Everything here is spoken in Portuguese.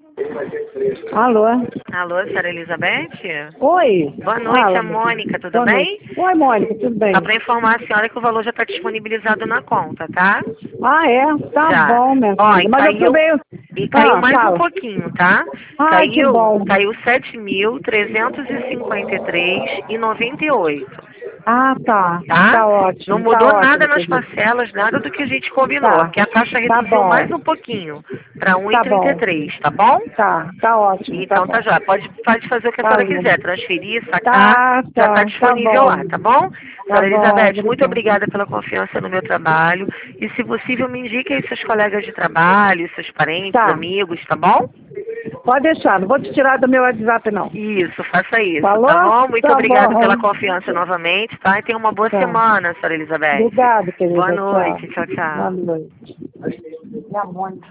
Alô? Alô, senhora Elizabeth? Oi? Boa noite, Fala, a meu filho. Mônica, tudo Boa bem? noite. Oi, Mônica, tudo bem? Só para informar a senhora que o valor já está disponibilizado na conta, tá? Ah, é? Tá Já. bom, minha Ó, filha. e Mas eu tô caiu, meio... e caiu mais um fala. pouquinho, tá? Ai, que bom. Caiu 7.353,98, Ah, tá. tá? Tá Não ótimo, tá mudou nada ótimo, nas querido. parcelas, nada do que a gente combinou. Tá. Aqui a taxa Tá reduziu mais bom. um pouquinho, para Tá bom. 1,33, tá bom? Tá ótimo, tá Então tá bom. já, pode fazer o que a Tá senhora bom. quiser, transferir, sacar, já está Tá disponível lá, bom. tá bom? Tá Senhora bom, Elizabeth, muito obrigada. obrigada pela confiança no meu trabalho e se possível me indique aí seus colegas de trabalho, seus parentes, Tá. amigos, tá bom? Pode deixar, não vou te tirar do meu WhatsApp, não. Isso, faça isso, tá Falou? bom? Muito Tá obrigada pela bom. confiança novamente, tá? E tenha uma boa Tá. semana, senhora Elizabeth. Obrigada, Boa querida. Tchau. noite, tchau, Boa tchau. noite. E a Mônica?